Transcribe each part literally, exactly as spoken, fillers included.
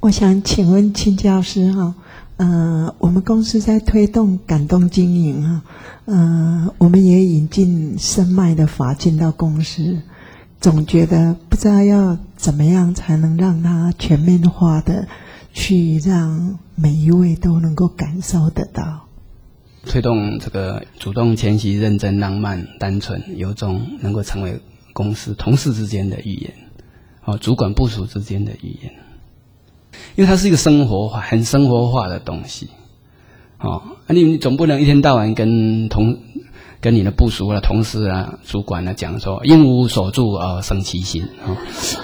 我想请问秦教师哈，呃，我们公司在推动感动经营哈，呃，我们也引进深脉的法进到公司，总觉得不知道要怎么样才能让它全面化的去让每一位都能够感受得到。 推动这个主动、谦虚、认真、浪漫、单纯、由衷，能够成为公司同事之间的语言，哦，主管部属之间的语言。因为它是一个生活化、很生活化的东西，哦，啊你，你总不能一天到晚跟同跟你的部属啊、同事啊、主管啊讲说“应无所住而生其心”，哦，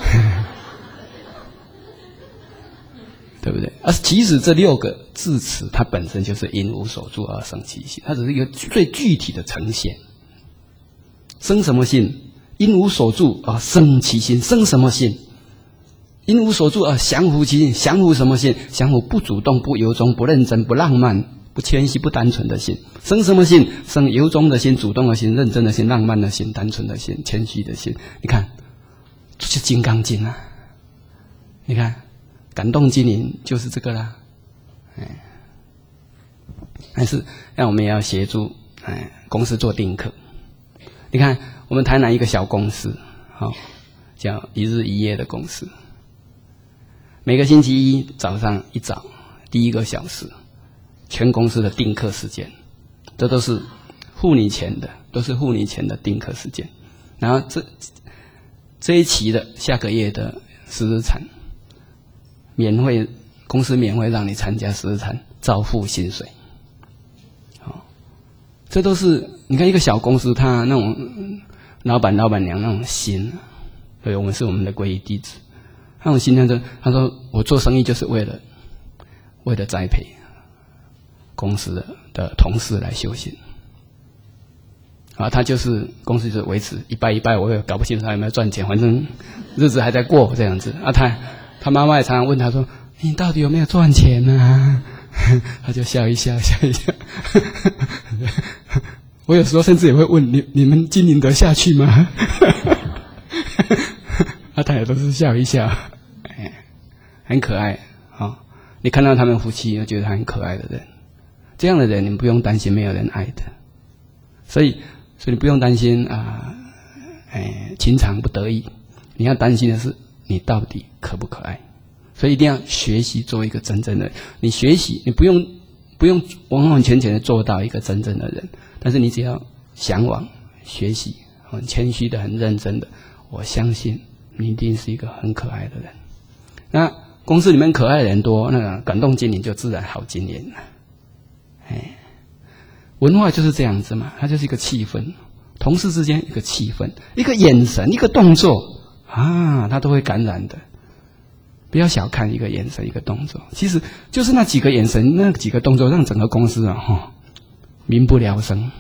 对不对？而其实这六个字词，它本身就是“因无所住而生其心”，它只是一个最具体的呈现。生什么心？因无所住而生其心。生什么心？因无所住而降伏其心。降伏什么心？降伏不主动、不由衷、不认真、不浪漫、不谦虚、不单纯的心。生什么心？生由衷的心、主动的心、认真的心、浪漫的心、单纯的心、谦虚的心。你看，这就是《金刚经》啊！你看，感动经营就是这个啦。哎，但是那我们也要协助哎公司做定课。你看，我们台南一个小公司，好，哦，叫一日一夜的公司。每个星期一早上一早第一个小时，全公司的定课时间，这都是付你钱的，都是付你钱的定课时间。然后这这一期的下个月的十日禅，免费，公司免费让你参加十日禅，照付薪水。好，这都是你看一个小公司，他那种老板老板娘那种心，对，我们是我们的皈依弟子。那种心态就他说我做生意就是为了为了栽培公司的的同事来修行啊，他就是公司就是维持一拜一拜，我也搞不清楚他有没有赚钱，反正日子还在过这样子啊。他他妈妈也常常问他说：“你到底有没有赚钱啊？”他就笑一笑笑一笑。我有时候甚至也会问你：“你们经营得下去吗？”啊，他也都是笑一笑，哎，很可爱啊，哦！你看到他们夫妻，就觉得他很可爱的人，这样的人你不用担心没有人爱的，所以，所以你不用担心啊，哎，情长不得意，你要担心的是你到底可不可爱，所以一定要学习做一个真正的人。你学习，你不用不用完完全全的做到一个真正的人，但是你只要向往学习，很谦虚的、很认真的，我相信你一定是一个很可爱的人。那公司里面可爱的人多，那个感动经营就自然好经营了。哎，文化就是这样子嘛，它就是一个气氛，同事之间一个气氛，一个眼神，一个动作啊，它都会感染的。不要小看一个眼神，一个动作，其实就是那几个眼神、那几个动作，让整个公司啊，哦，民不聊生，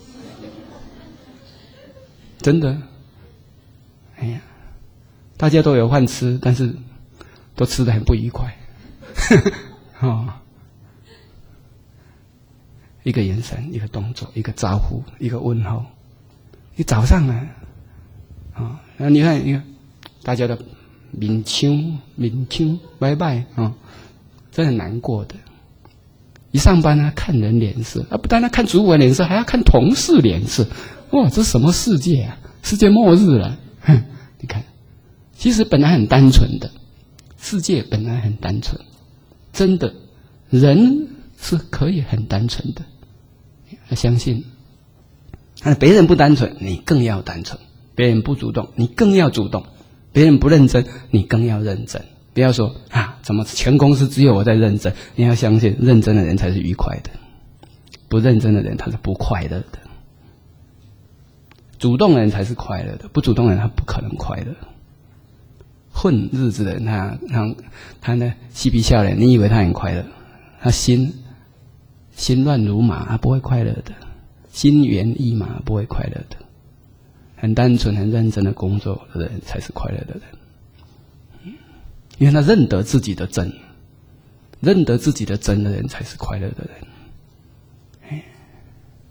真的。哎呀，大家都有饭吃，但是都吃得很不愉快。哦，一个眼神，一个动作，一个招呼，一个问候。你早上啊，啊，哦，你看，你看，大家的面青面青拜拜啊，这很难过的。一上班呢，看人脸色啊，不单单看主管脸色，还要看同事脸色。哇，这什么世界啊？世界末日了！哼，你看，其实本来很单纯的，世界本来很单纯，真的，人是可以很单纯的。要相信，啊，别人不单纯，你更要单纯；别人不主动，你更要主动；别人不认真，你更要认真。不要说啊，怎么全公司只有我在认真？你要相信，认真的人才是愉快的，不认真的人他是不快乐的。主动的人才是快乐的，不主动的人他不可能快乐。混日子的人，他他他呢嬉皮笑脸，你以为他很快乐？他心心乱如麻，他不会快乐的；心猿意马，不会快乐的。很单纯、很认真的工作的人才是快乐的人，因为他认得自己的真，认得自己的真的人才是快乐的人。